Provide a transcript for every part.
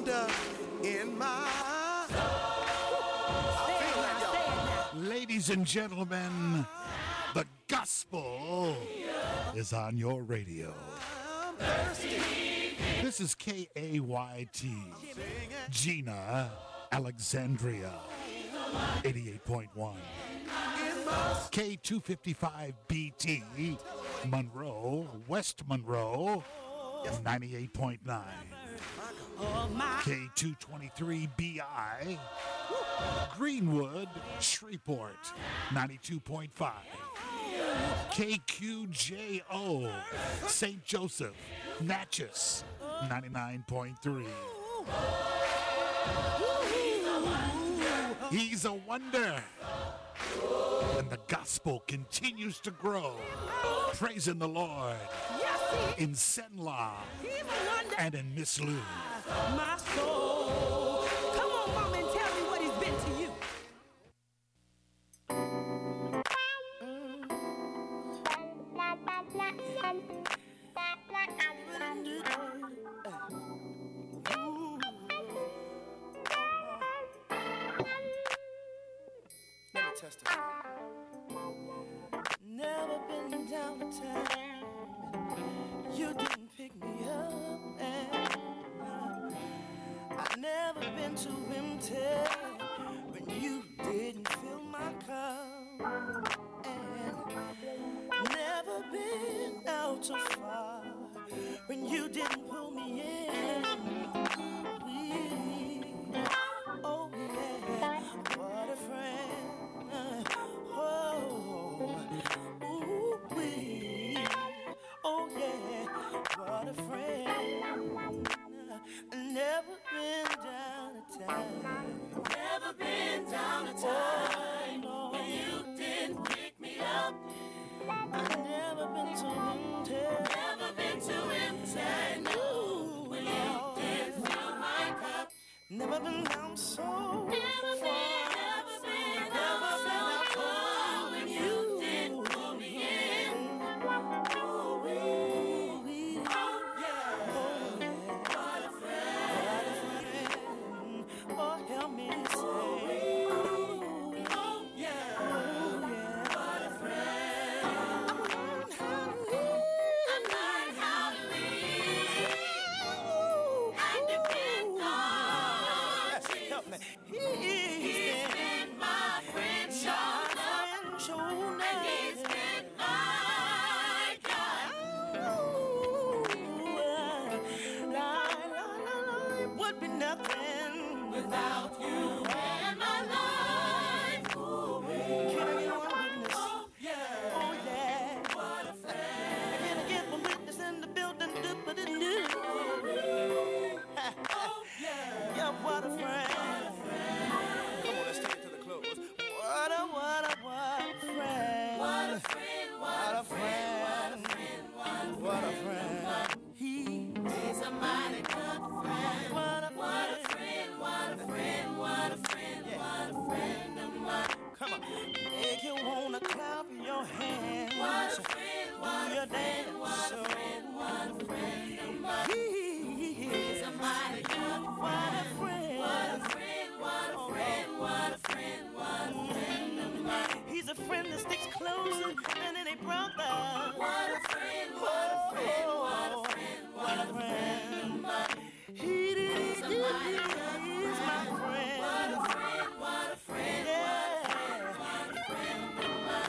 wonder in my soul. Ladies and gentlemen, the gospel is on your radio. This is KAYT, Gina, Alexandria, 88.1. K255BT, Monroe, West Monroe, 98.9. K223BI, Greenwood, Shreveport, 92.5. KQJO, St. Joseph, Natchez, 99.3. He's a wonder. And the gospel continues to grow. Praising the Lord in Senla and in Miss Lou. My soul. Come on, mama, and tell me what he's been to you. Let me testify. Never been down a time you didn't pick me up, and I've never been too empty when you didn't fill my cup, and never been out too far when you didn't pull me in. Oh yeah, what a friend. Ooh wee. Oh yeah, what a friend. Never been down a time. Never been down a time when you didn't pick me up. I've never been too empty. Never been too empty. No, when you didn't fill my cup. Never been down so. Never been out cold when you didn't pull me in. Ooh, wee. Oh yeah, what a friend. Oh, help me say. Oh yeah, what a friend. I learned how to live and depend on Jesus. He's been my friend, shoulder, and he's been my guide. It would be nothing without you in my life. Can I get one witness? Oh yeah, what a friend. Can I get one witness in the building? Oh yeah, what a friend. Come on, let's take it to the close. What a friend. What a friend. What a friend. What a friend. He's a mighty good friend. What a friend. What a friend. What a friend. What a friend of mine. Come on. Make you wanna clap your hands. What a friend. What a friend. What a friend. What a friend of mine. He's a mighty good friend. What a friend. What a friend. What a friend. What a friend. What a friend of mine. He's a friend that sticks closer than any brother. What a friend. What a friend. What a friend. What a friend of mine. He's my friend. What a friend. What a friend. Yeah. What a friend of mine.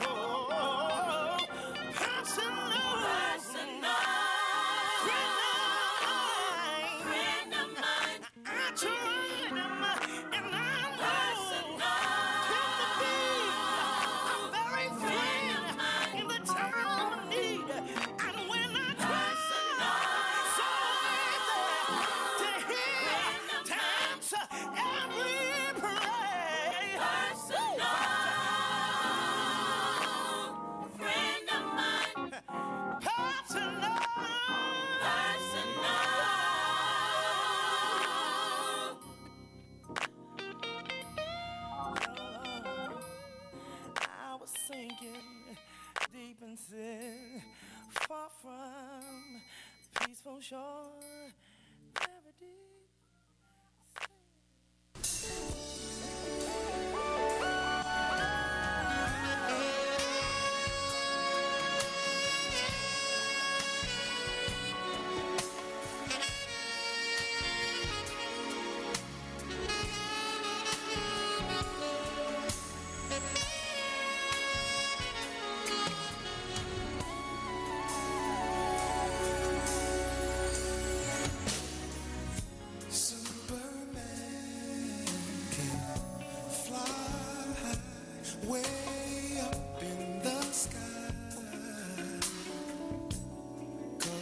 Personal. Friend of mine. I tried him and I know him to be a very friend in the time of need. And when I try so easy to hear, to answer every prayer. Personal friend of mine. Personal. I was sinking deep in sin, far from peaceful shore, very deep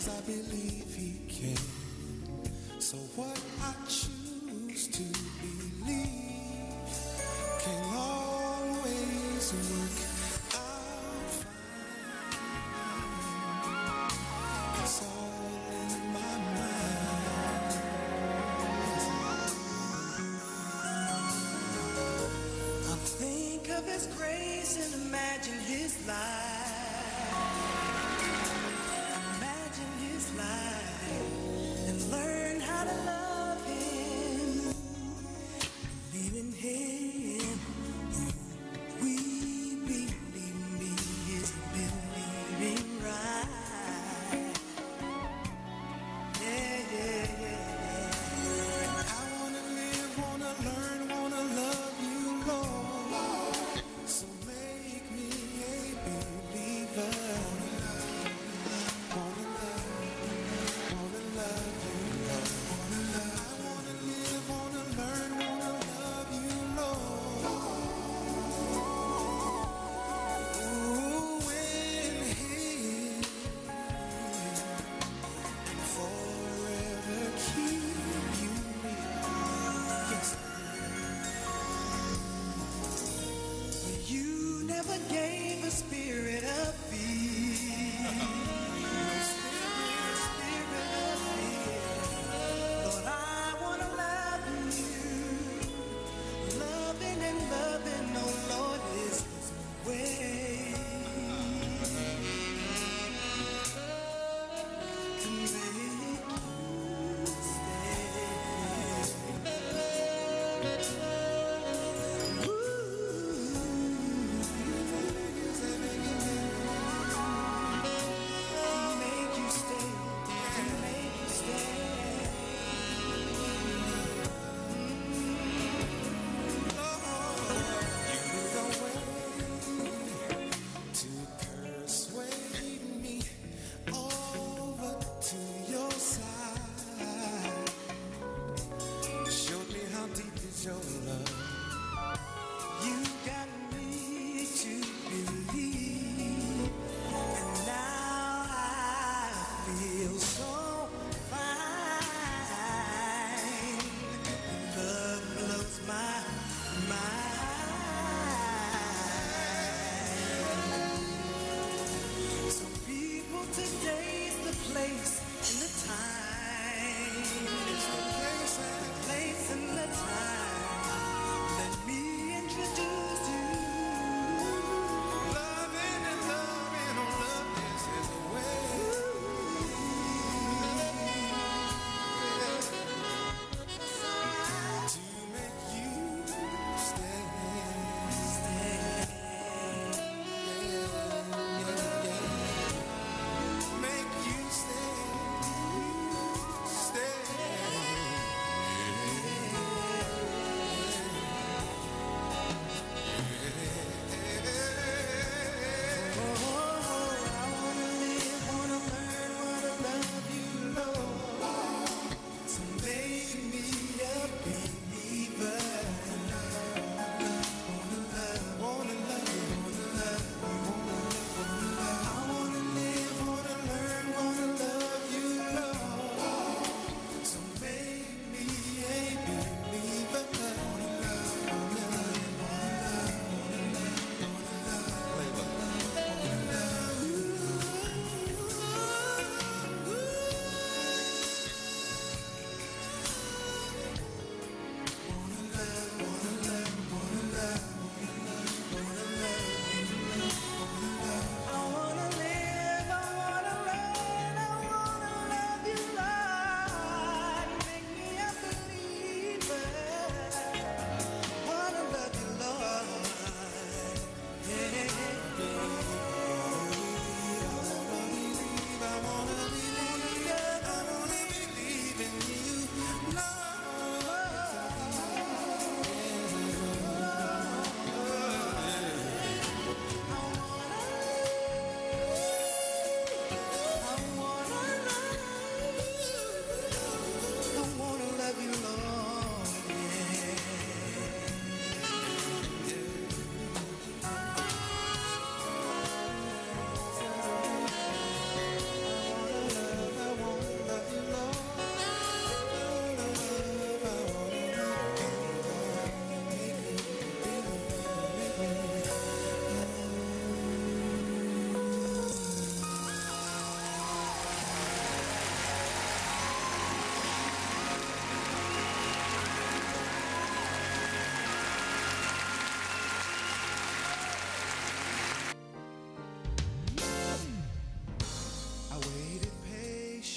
'cause I believe he can. So what I choose to believe can always work out fine. It's all in my mind. I think of his grace and imagine his life. Imagine his life and learn how to love him. Believe in him. We believe is believing right. Yeah, yeah, yeah. I wanna live, wanna learn, wanna love you, Lord. So make me a believer. Wanna love you, Lord. I wanna live, wanna learn, wanna love you, Lord. Ooh, when He forever keep you near. Yes. But you never gave a spirit of fear. No spirit of fear. Lord, I wanna love you. Loving and loving, oh Lord, is His way. To make you stay. Make you stay. Make you stay. You're the way to persuade me over to your side. Showed me how deep is your love. You got me to believe, and now I feel so fine. Love blows my mind. So people, today's the place and the time. It's the place and the time. Let me introduce you. Loving and loving, oh love, this is the way.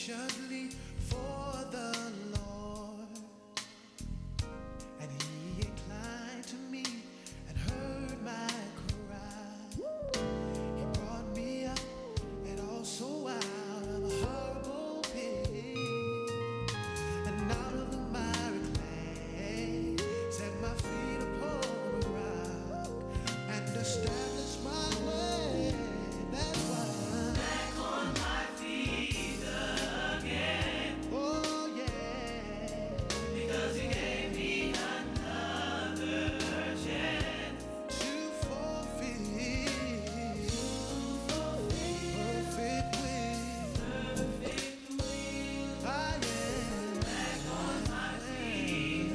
patiently for the Lord, and he inclined to me and heard my cry. He brought me up and also out of a horrible pit, and out of the miry clay set my feet upon a rock and established my way. That's why I'm back on my feet again. Oh yeah, because he gave me another chance to fulfill perfect will. I am back on my feet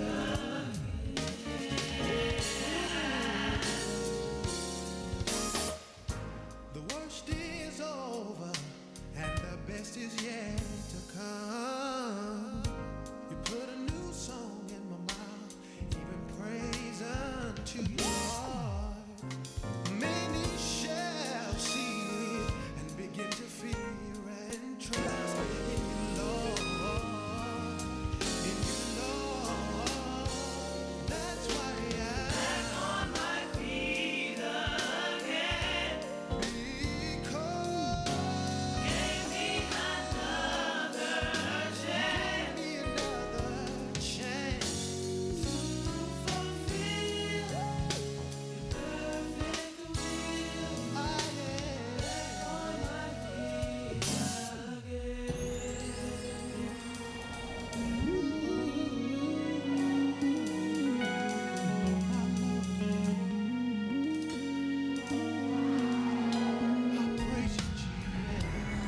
again. The worst is over and the best is yet to come. You put a new song in my mouth, even praise unto you, Lord. Many shall see it and begin to fear and trust in you, Lord. In you, Lord. That's why I'm back on my feet again. Because gave me another chance. Gave me another chance to fulfill perfect will. I am back on my feet again. I praise you, Jesus.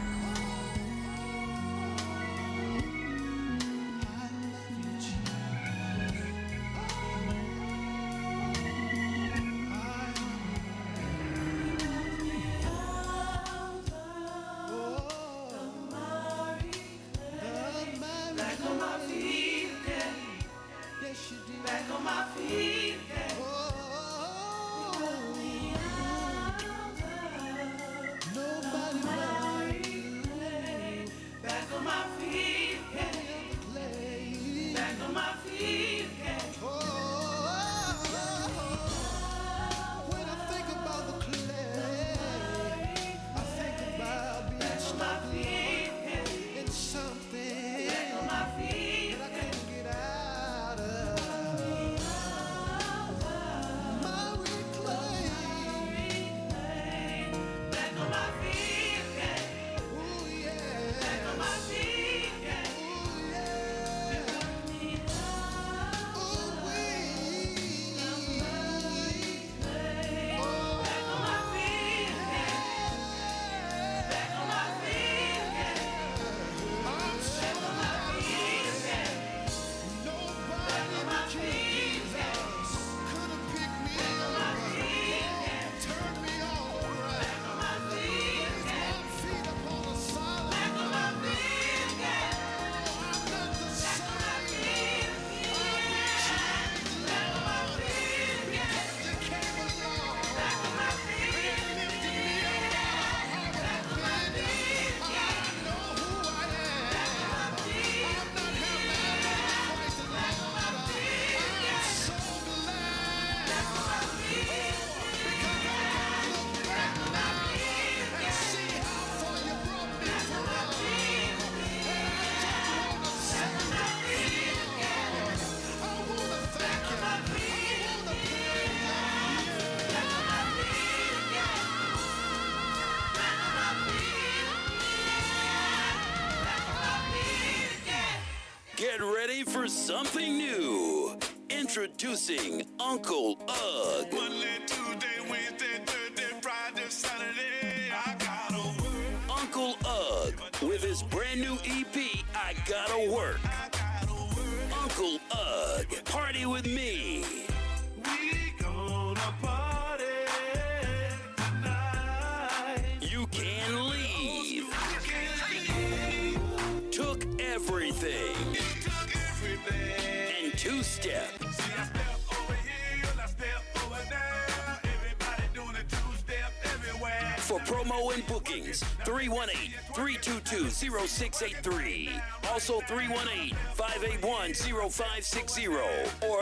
I love you, Jesus. Back on my feet again. Yes, you did. Back on my feet again. Nobody but you. Back on my feet again. Back on my feet again. When I think about the clay, I think about being stuck in something that I can't get out of. My clay. Back on my feet again. Ooh, yeah. Back on my feet again. Ooh, yeah. Ooh, wee. Oh, back on my feet again. Back on my feet again. I'm so glad. Nobody but Jesus could have picked me up, turned me all around, placed my feet upon the solid ground. I'm not the same. I've been changed, Lord, because you came along and lifted me up out of the pit. I know who I am. I'm not having Christ alone. I'm so glad because I can look back now and see how far you brought me from. And I just want to say thank you, Lord. I want to thank you. I want to praise you. Get ready for something new. Introducing Uncle Ugg. Monday, Tuesday, Wednesday, Thursday, Friday, Saturday. I gotta work. Uncle Ugg with his brand new EP, I Gotta Work. I gotta work. Uncle Ugg, party with me. We gonna party tonight. You can leave. Took everything. You took everything. And two-step. See, I step over here, I step over there. Everybody doing a two-step everywhere. For promo and bookings, 318-322-0683. Also 318-581-0560 or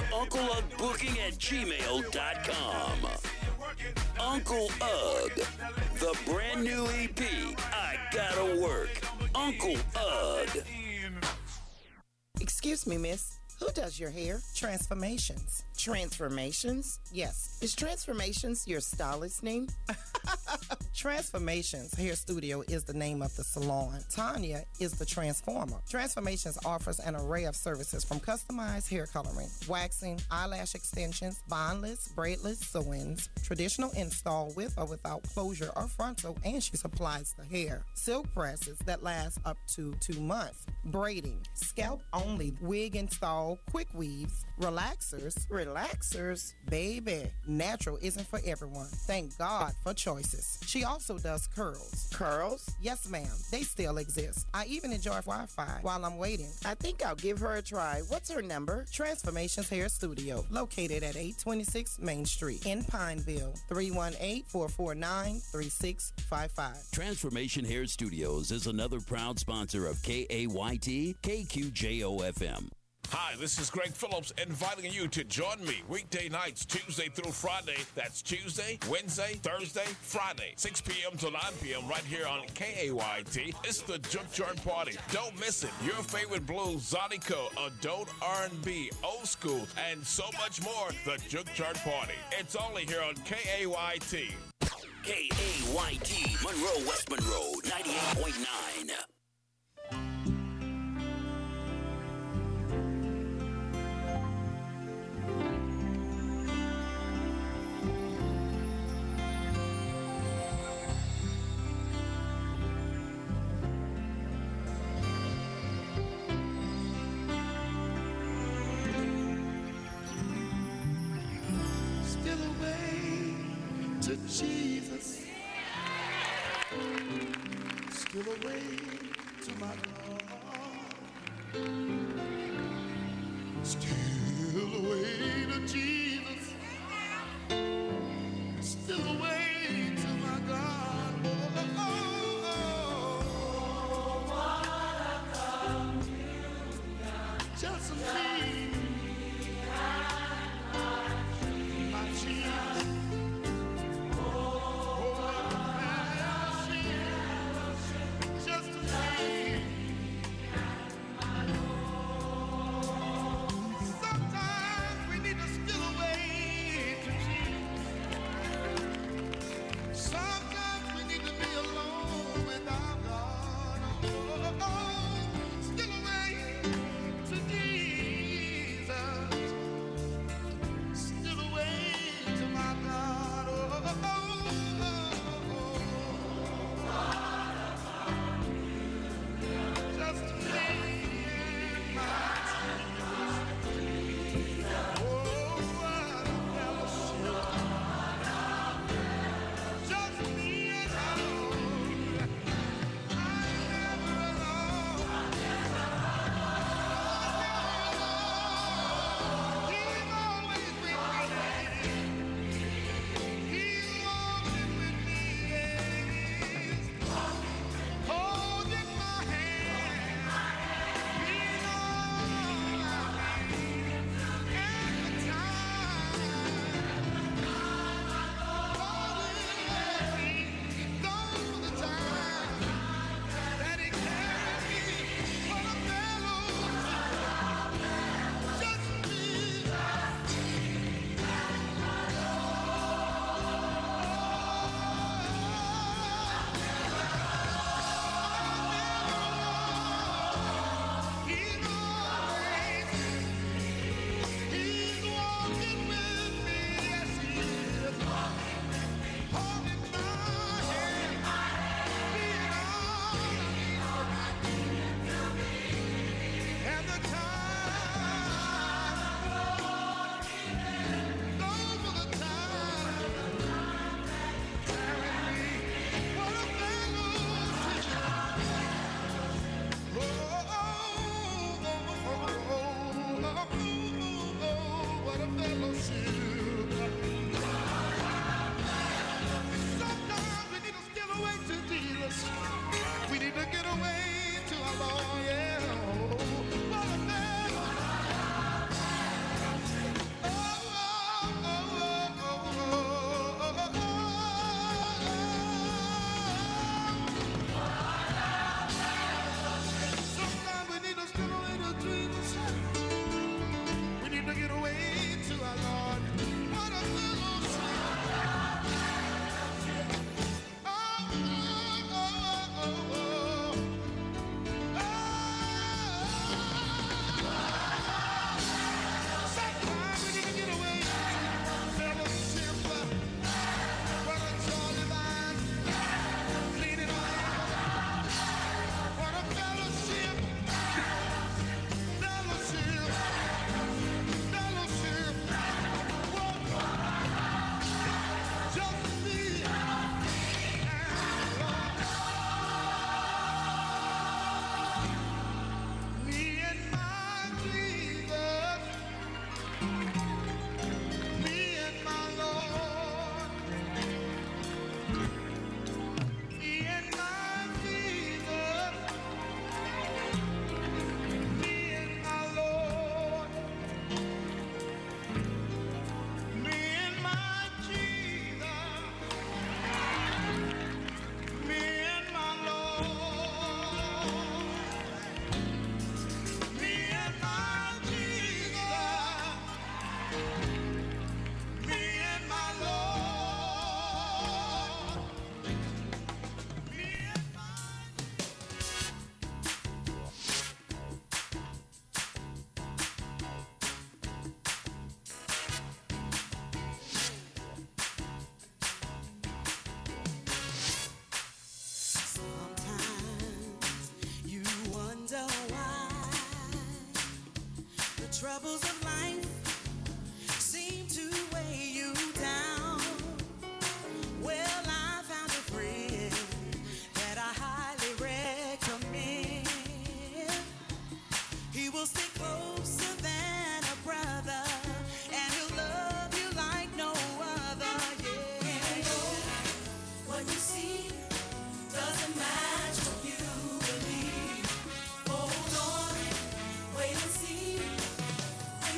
UncleUgBooking@gmail.com. Uncle Ugg, the brand new EP, I Gotta Work. Uncle Ugg. Excuse me, miss. Who does your hair? Transformations. Transformations? Yes. Is Transformations your stylist name? Transformations Hair Studio is the name of the salon. Tanya is the transformer. Transformations offers an array of services from customized hair coloring, waxing, eyelash extensions, bondless, braidless sew-ins, traditional install with or without closure or frontal, and she supplies the hair. Silk presses that last up to 2 months. Braiding, scalp only, wig install, quick weaves, relaxers. Relaxers? Baby, natural isn't for everyone. Thank God for choices. She also does curls. Curls? Yes, ma'am. They still exist. I even enjoy Wi-Fi while I'm waiting. I think I'll give her a try. What's her number? Transformations Hair Studio, located at 826 Main Street in Pineville, 318-449-3655. Transformation Hair Studios is another proud sponsor of KAYT KQJO-FM. Hi, this is Greg Phillips inviting you to join me weekday nights, Tuesday through Friday. That's Tuesday, Wednesday, Thursday, Friday, 6 p.m. to 9 p.m. right here on KAYT. It's the Junkyard Party. Don't miss it. Your favorite blues, Zydeco, adult R&B, old school, and so much more. The Junkyard Party. It's only here on KAYT. KAYT, Monroe, West Monroe, 98.9. Jesus, still away to my God, still away to Jesus, still away to my God. Oh, oh, oh, what a communion, just me, my Jesus. So troubles of life seem to weigh you down. Well, I found a friend that I highly recommend. He will stick closer than a brother, and he'll love you like no other. Yeah. What you see doesn't match what you believe. Hold on, wait and see.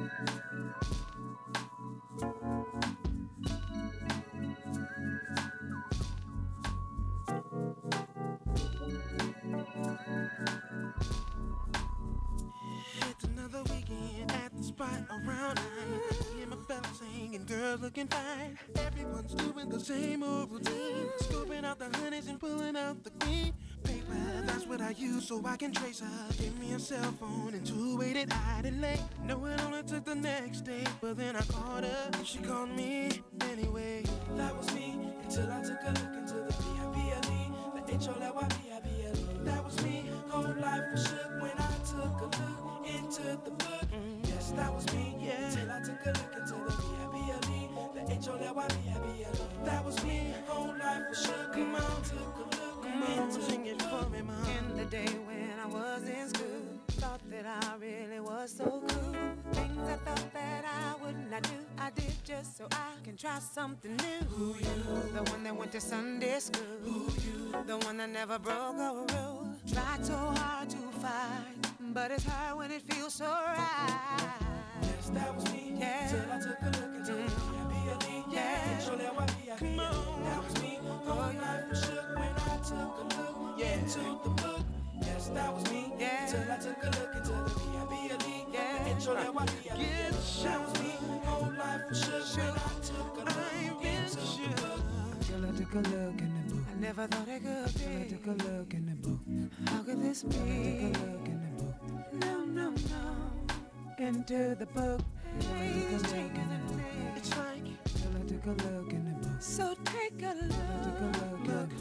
It's another weekend at the spot around 9. Hear my fellas singing, girls looking fine. Everyone's doing the same old routine, scooping out the honeys and pulling out the queen. Paper, that's what I use so I can trace her. Give me a cell phone and two-way that I delay. No, it only took the next day, but then I called her and she called me anyway. That was me until I took a look into the B-I-B-L-E, the H-O-L-Y-B-I-B-L-E. That was me, whole life was shook when I took a look into the book. Yes, that was me, yeah. Till I took a look into the B-I-B-L-E, the H-O-L-Y-B-I-B-L-E. That was me, whole life was shook. Come on, took a look into sing it for me, mom. In the day when I was in school, thought that I really was so cool. Things I thought that I would not do, I did just so I can try something new. Who you? The one that went to Sunday school. Who you? The one that never broke a rule. Tried so hard to find, but it's hard when it feels so right. Yes, that was me. Yeah. Till I took a look into the B-I-B-L-E. Yeah. H-O-L-Y-B-I-B-L-E. Come on. That was me. Whole life was shook when I took a look into the book. Yes, that was me. Yeah. Till I took a look into the B-I-B-L-E. Yeah. H-O-L-Y-B-I-B-L-E. That was me. Whole life was shook when I took a look into the book. Till I took a look in the book. I never thought it could be. Till I took a look in the book. How could this be? Till I took a look in the book. No, no, no. Into the book. Please take a look. It's like Till I took a look in the book. So take a look. Took a look in the book.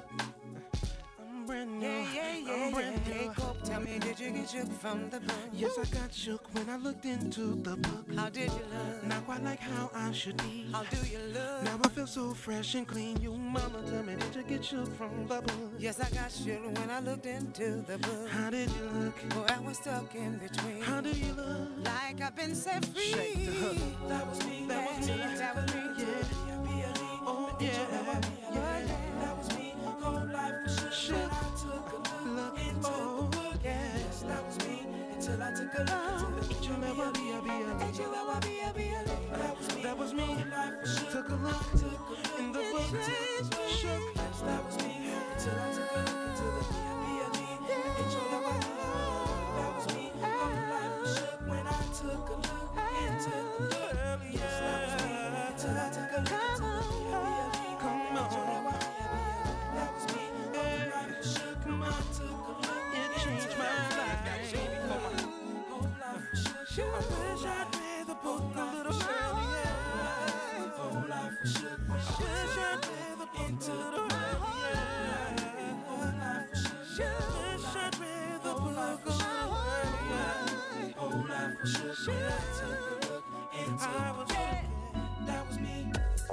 I'm brand new. I'm brand new. Hey, Cope, tell me, did you get shook from the book? Yes, I got shook when I looked into the book. How did you look? Not quite like how I should be. How do you look? Now I feel so fresh and clean. You mama, tell me, did you get shook from the book? Yes, I got shook when I looked into the book. How did you look? Boy, I was stuck in between. How do you look? Like I've been set free. Shake the hook. That was me. That was me. That was me. Yeah. Oh, yeah. Yeah. That was me. Whole life was shook. I took a look into the book. Yes, that was me. Until I took a look into the H-O-L-Y-B-I-B-L-E. H-O-L-Y-B-I-B-L-E. That was me. Took a look in the book. Shook. Yes, that was me. Until I took a look into the B-I-B-L-E. H-O-L-Y-B-I-B-L-E. That was me. Whole life was shook when I took a look into the book. Yes, that was me. Until I took a look into the B-I-B-L-E. Come on. That was me. Whole life was shook when I took a look. It changed my life. Whole life was shook. I wish I'd read the book a little earlier. Whole life was shook. I wish I'd read the book a little earlier. Whole life was shook. Wish I'd read the book a little earlier. Whole life was shook. When I took a look into the book. That was me.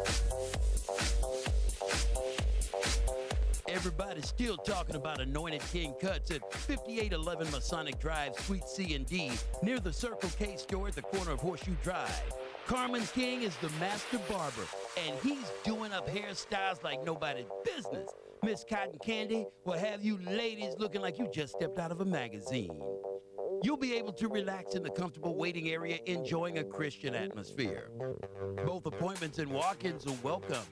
Everybody's still talking about Anointed King Cuts at 5811 Masonic Drive, Suite C and D, near the Circle K store at the corner of Horseshoe Drive. Carmen King is the master barber, and he's doing up hairstyles like nobody's business. Miss Cotton Candy will have you ladies looking like you just stepped out of a magazine. You'll be able to relax in the comfortable waiting area, enjoying a Christian atmosphere. Both appointments and walk-ins are welcome.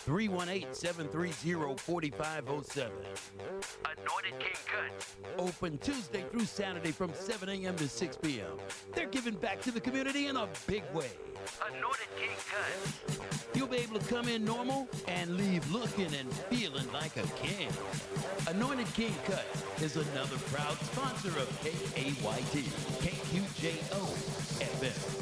318-730-4507. Anointed King Cuts. Open Tuesday through Saturday from 7 a.m. to 6 p.m. They're giving back to the community in a big way. Anointed King Cuts. You'll be able to come in normal and leave looking and feeling like a king. Anointed King Cuts is another proud sponsor of KAYT, KQJO FM.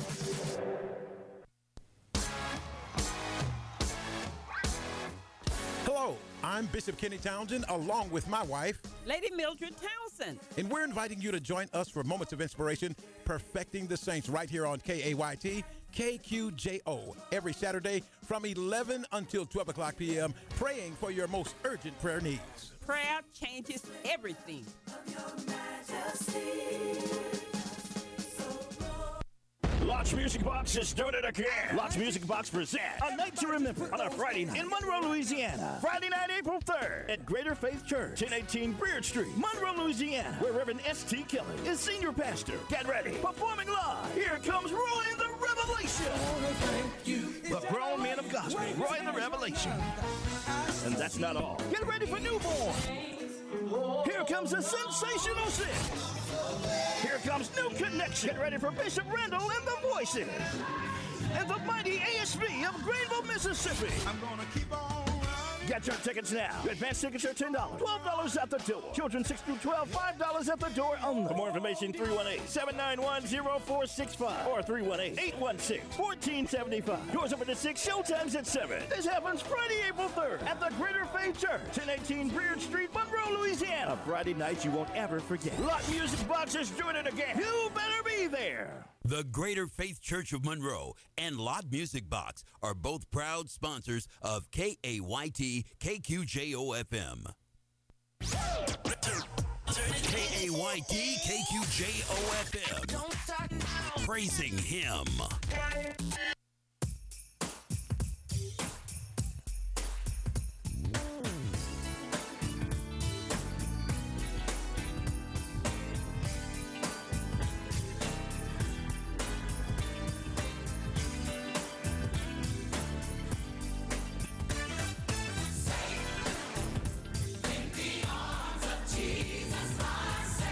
Hello, I'm Bishop Kenny Townsend, along with my wife, Lady Mildred Townsend. and we're inviting you to join us for Moments of Inspiration, Perfecting the Saints, right here on KAYT, KQJO, every Saturday from 11 until 12 o'clock p.m., praying for your most urgent prayer needs. Prayer changes everything. Launch Music Box is doing it again. Lots Music Box presents A Night to Remember on a Friday night in Monroe, Louisiana. Friday night, April 3rd at Greater Faith Church, 1018 Breard Street, Monroe, Louisiana, where Reverend S.T. Kelly is senior pastor. Get ready. Performing live. Here comes Roy the Revelation. The grown man of gospel, Roy the Revelation. And that's not all. Get ready for Newborn. Here comes the Sensational Six. Here comes New Connection. Get ready for Bishop Randall and the Voices. And the mighty ASB of Greenville, Mississippi. I'm gonna keep on. Get your tickets now. Advance tickets are $10, $12 at the door. Children 6 through 12, $5 at the door only. For more information, 318-791-0465 or 318-816-1475. Doors open at 6, showtimes at 7. This happens Friday, April 3rd at the Greater Faith Church, 1018 Breard Street, Monroe, Louisiana. Friday night you won't ever forget. Lot Music Box is doing it again. You better be there. The Greater Faith Church of Monroe and Lot Music Box are both proud sponsors of KAYT KQJO-FM. KAYT KQJO-FM. Praising Him.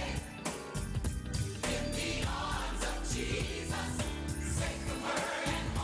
Jesus, say the word and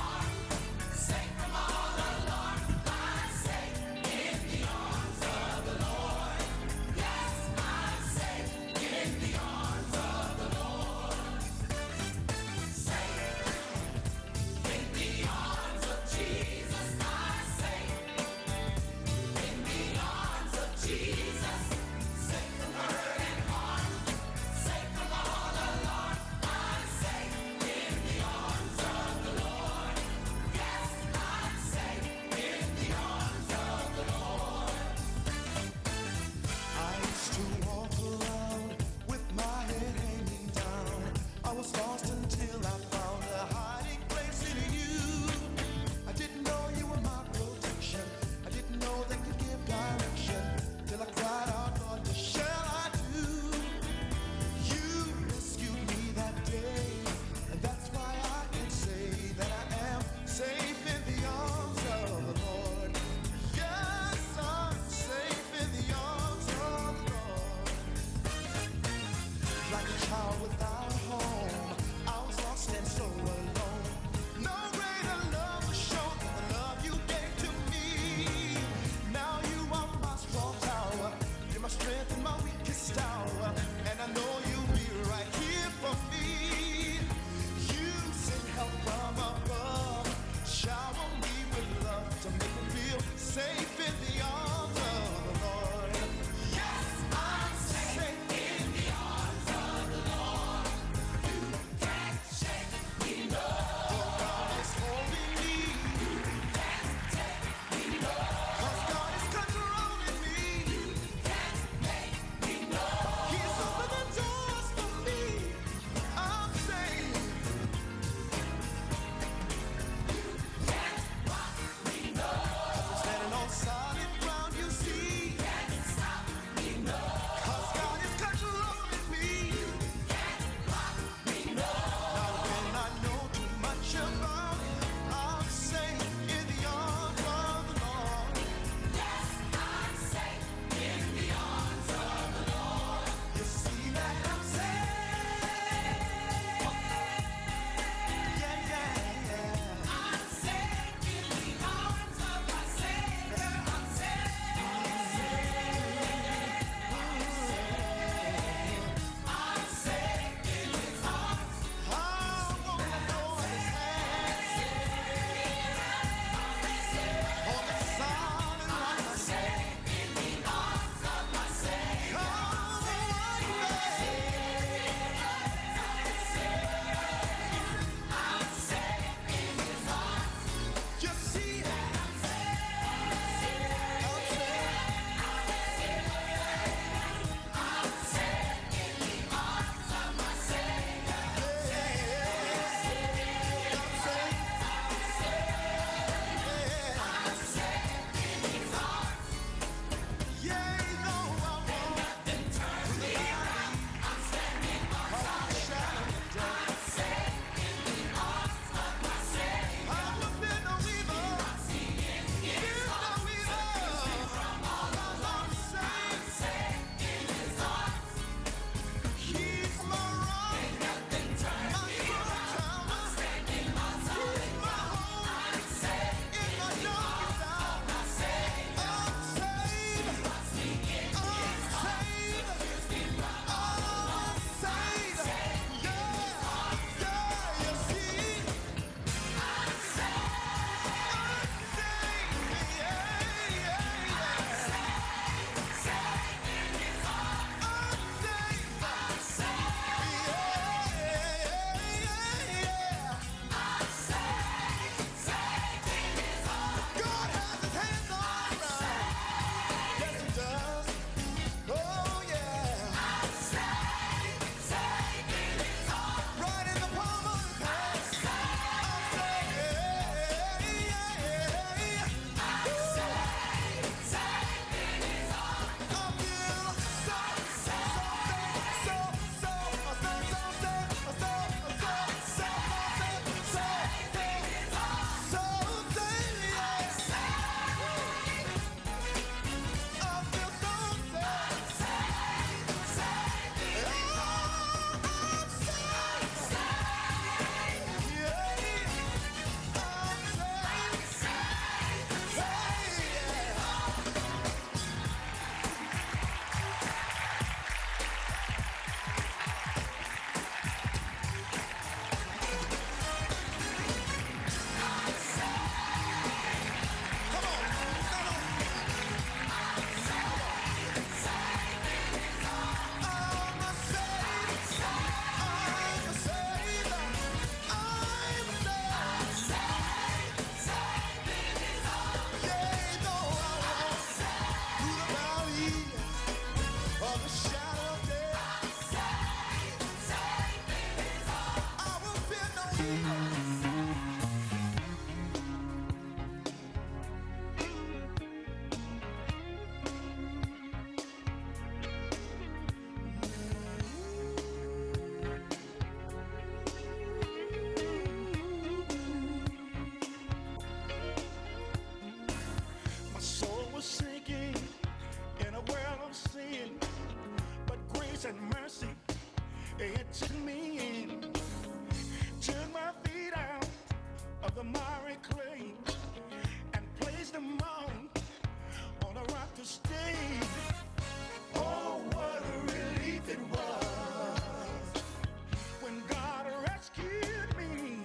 It took me in, took my feet out of the miry clay, and placed them on a rock to stay. Oh, what a relief it was when God rescued me.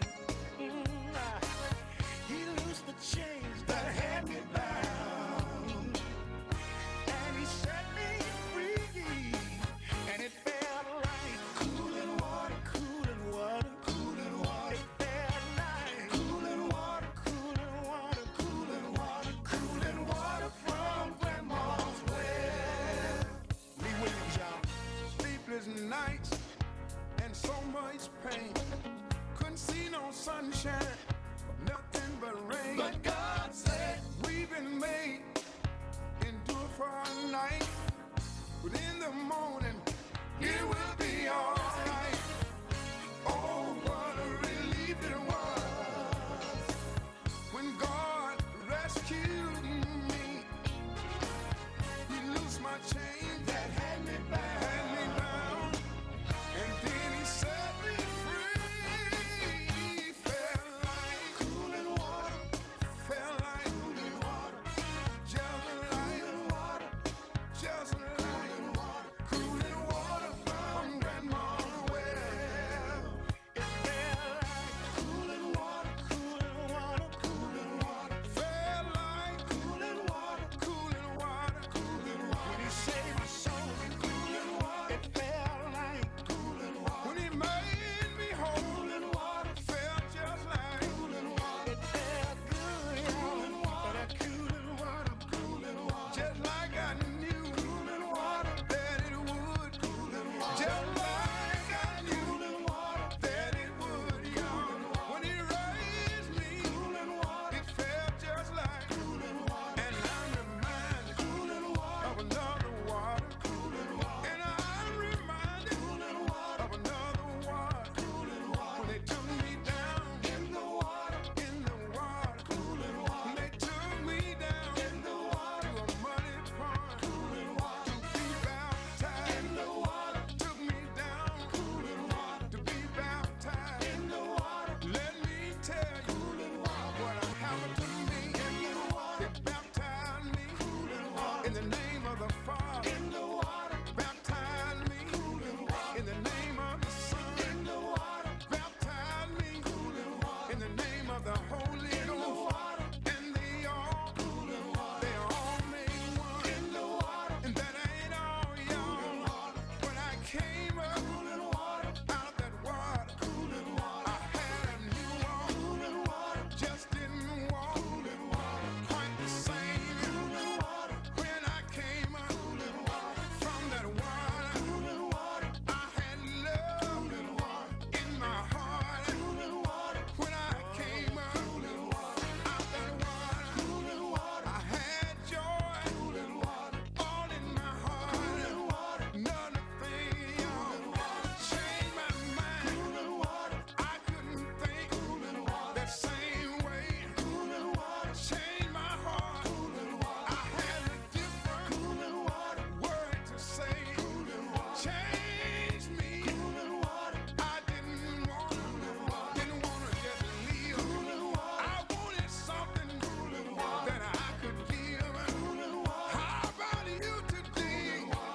He loosed the chains that had me bound, and he set me free, and it felt right. Cooling water, cooling water, cooling water. It felt like cooling water, cooling water, cooling water, cooling water from Grandma's well. Lee Williams, y'all. Sleepless nights and so much pain. Couldn't see no sunshine, nothing but rain. But God said, we've been made, endure for a night, but in the morning, it will be all right. Oh, what a relief it was when God rescued me. He loosed my chains that had me bound, and then he set me free. Felt like cooling water, felt like cooling water, just like water, just like water, cooling water from Grandma's well. It felt like cooling water, cooling water, cooling water, felt like cooling water, cooling water, cooling water. When he saved my soul, cooling water. It felt like cooling water. When he made me whole, cooling water, felt just like cooling water. It felt good, cooling water, that cooling water, cooling water. Just like I knew cooling water that it would, cooling water. Just like I knew cooling water that it would, y'all. When he raised me, cooling water, it felt just like cooling water. And I'm reminded cooling water of another water, cooling water. And I'm reminded cooling water of another water, cooling water. When they took me down in the water, cooling water. When they took me down in the water to a muddy pond, cooling water. To be baptized in the water, took me down, cooling water. To be baptized in the water. Let me tell you cooling water what happened to me in the water. They baptized me cooling water in the name of the Father in the water. Baptized me cooling water in the name of the Son in the water. Baptized me cooling water in the name of the Holy Ghost. And they all cooling water. They all made one in the water. And that ain't all, y'all. When I came up cooling water out of that water, cooling water, I had a new walk. Cooling water just didn't walk. Cooling water quite the same. Cooling water when I came up cooling water from that water. Cooling water I had love cooling water in my heart. Cooling water when I came up cooling water out that water. Cooling water I had joy. Cooling water all in my heart. Cooling water another thing, y'all, changed my mind. Cooling water I couldn't think cooling water that same way. Cooling water changed my heart. Cooling water I had a different cooling water word to say. Cooling water changed me. Cooling water I didn't want to just leave. Cooling water I wanted something cooling water that I could give. Cooling water how about you today?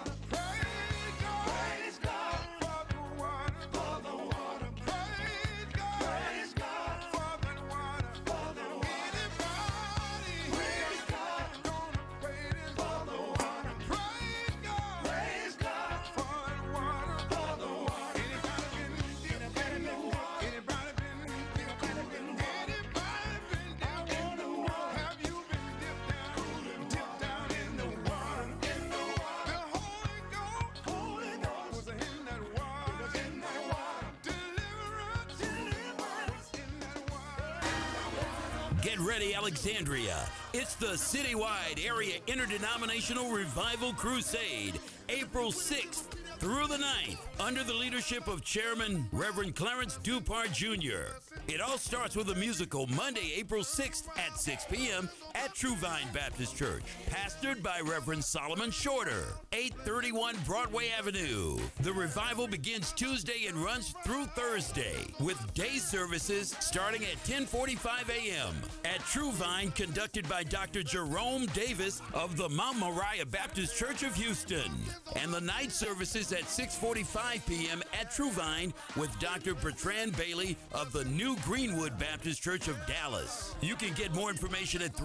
Praise God for the water, for the water. Praise God for that water, for the water. Anybody praise God gonna praise Him for the water. Praise God for that water, for the water. Anybody been dipped in the water? Anybody been dipped in the water? Anybody been dipped in the water? Have you been dipped down in the water? In the water. The Holy Ghost was in that water. Was in that water. Deliverance was in that water. Get ready, Alexandria. It's the citywide area interdenominational revival crusade, April 6th through the 9th, under the leadership of Chairman Reverend Clarence Dupart Jr. It all starts with a musical Monday, April 6th at 6 p.m. at True Vine Baptist Church, pastored by Reverend Solomon Shorter, 831 Broadway Avenue. The revival begins Tuesday and runs through Thursday, with day services starting at 10:45 a.m. at True Vine, conducted by Dr. Jerome Davis of the Mount Moriah Baptist Church of Houston, and the night services at 6:45 p.m. at True Vine with Dr. Bertrand Bailey of the New Greenwood Baptist Church of Dallas. You can get more information at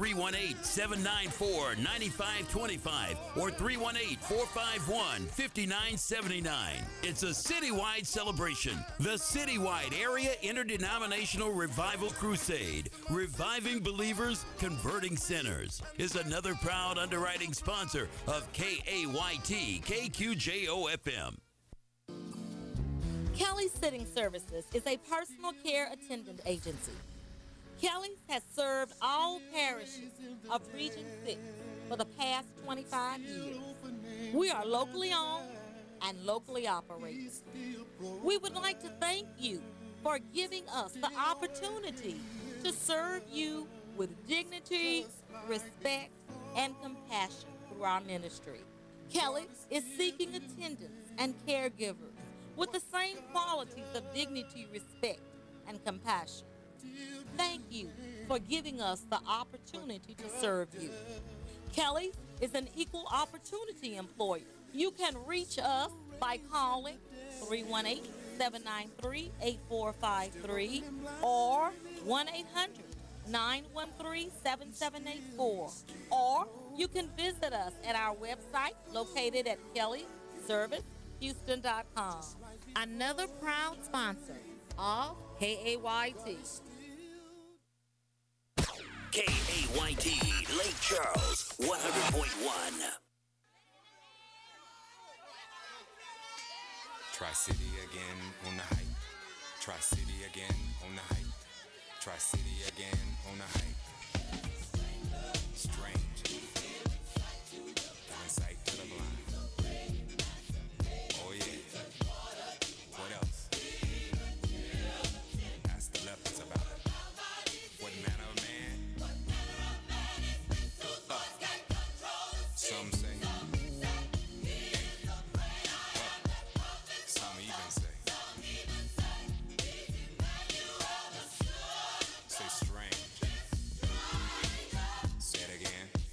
318-794-9525 or 318-451-5979. It's a citywide celebration. The Citywide Area Interdenominational Revival Crusade, reviving believers, converting sinners, is another proud underwriting sponsor of KAYT KQJO FM. Kelly's Sitting Services is a personal care attendant agency. Kelly's has served all parishes of Region 6 for the past 25 years. We are locally owned and locally operated. We would like to thank you for giving us the opportunity to serve you with dignity, respect, and compassion through our ministry. Kelly's is seeking attendants and caregivers with the same qualities of dignity, respect, and compassion. Thank you for giving us the opportunity to serve you. Kelly is an equal opportunity employer. You can reach us by calling 318-793-8453 or 1-800-913-7784. Or you can visit us at our website located at kellyservicehouston.com. Another proud sponsor of KAYT. KAYT, Lake Charles, 100.1. Tri-City again on the hype. Tri-City again on the hype. Tri-City again on the hype. Strange. Giving sight to the blind. Oh yeah. What else? Ask the leopards about it. What manner of man? Some say. Some even say. Say strange. Say it again.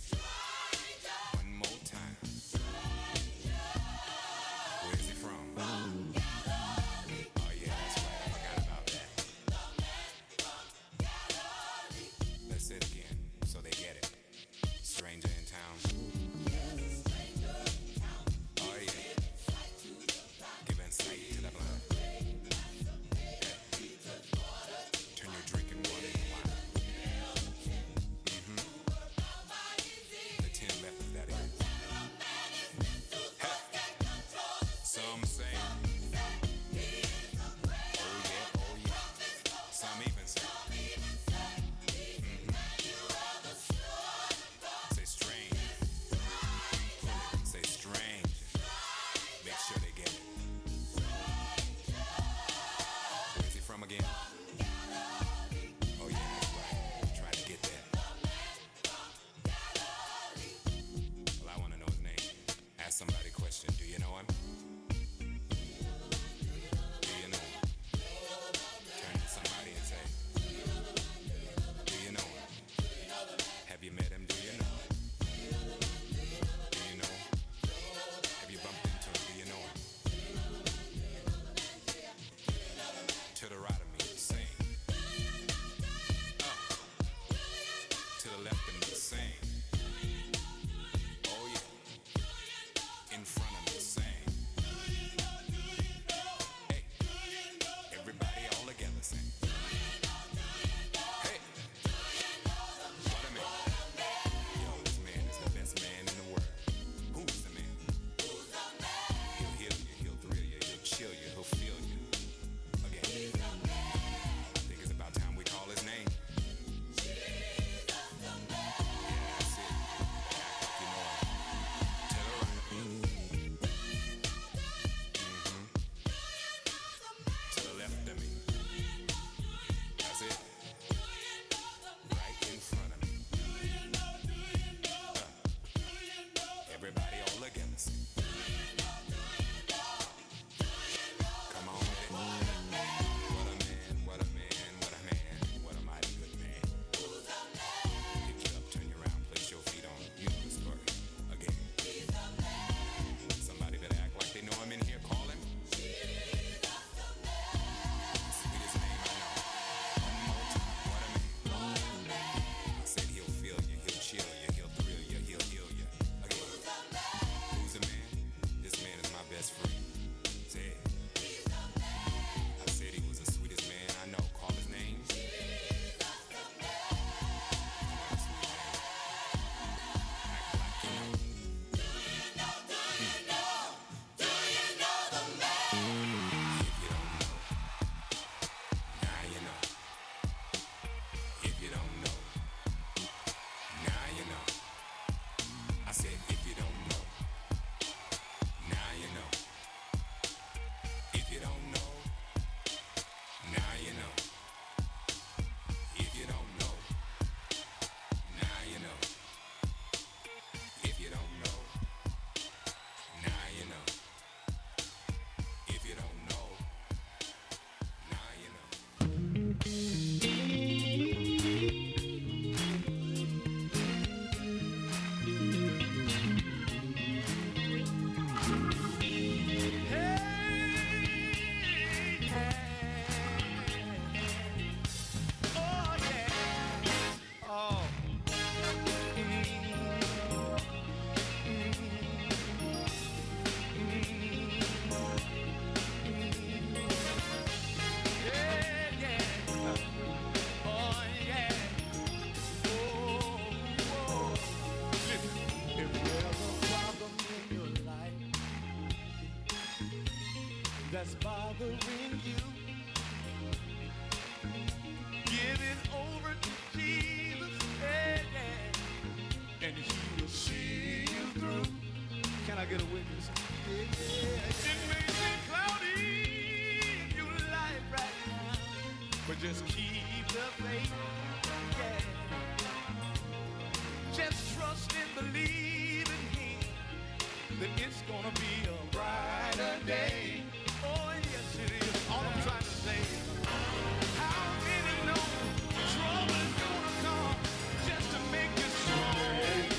when you give it over to Jesus, yeah, yeah, and He will see you through. Can I get a witness? Yeah. It may seem cloudy in your life right now, but just keep the faith. Yeah. Just trust and believe in Him that it's gonna be a brighter day. Oh, yes it is. All I'm trying to say is, how many know trouble is gonna come just to make you strong?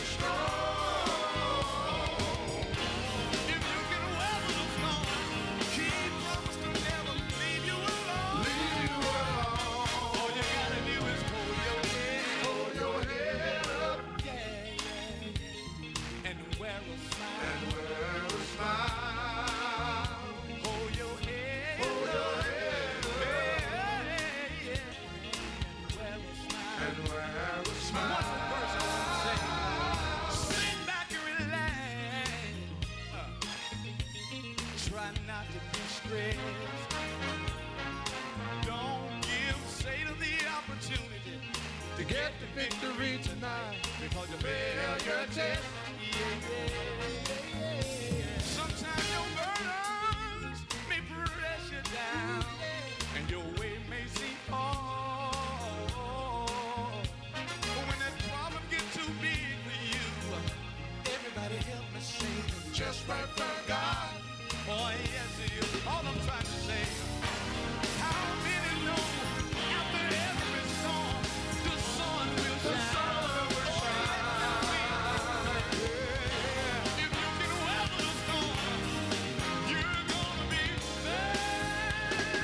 If you can weather the storm, He promised to never leave you alone. All you gotta do is hold your head up, yeah, and wear a smile. Hold your head up, yeah, and wear a smile. What's the verse I want to say? Sit back and relax. Try not to be stressed. Don't give Satan the opportunity to get the victory tonight, because you failed your test. Sometimes your burdens may press you down, and your way may seem hard. But when that problem gets too big for you, everybody help me sing, just right for God. Oh yes it is. All I'm trying to say, how many know after every storm the sun will shine? If you can weather the storm, you're gonna be there.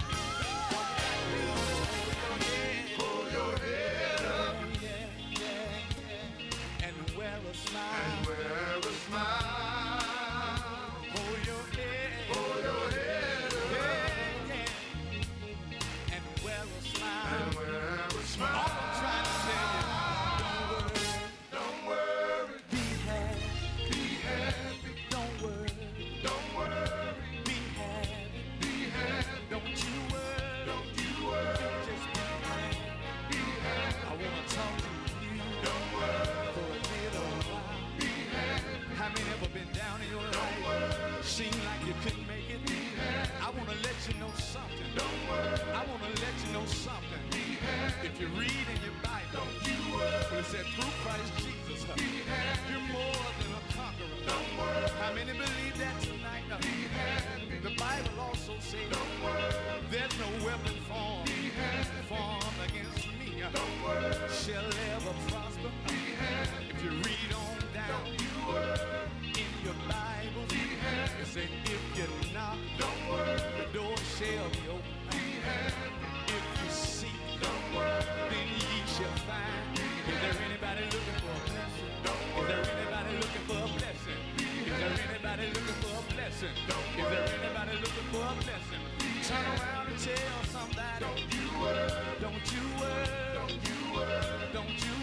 Hold your head up, and wear a smile. Hold your head up, and wear a smile. All I'm trying to tell you, don't worry, be happy, don't worry, be happy, don't you worry, just be happy. I wanna talk to you, for a little while. How many ever been down in your life? Seem like you couldn't make it. I wanna let you know something. I wanna let you know something. If you read in your Bible, when it said through Christ Jesus, you're more than a conqueror. How many believe that tonight? The Bible also says there's no weapon formed against me shall ever prosper. If you read on down in your Bible, it says if you knock, the door shall be open. If you seek, then ye shall find. Is there anybody looking for a blessing? Is there anybody looking for a blessing? Is there anybody looking for a blessing? Is there anybody looking for a blessing? Turn around and tell somebody, don't you worry, don't you worry, don't you worry, don't you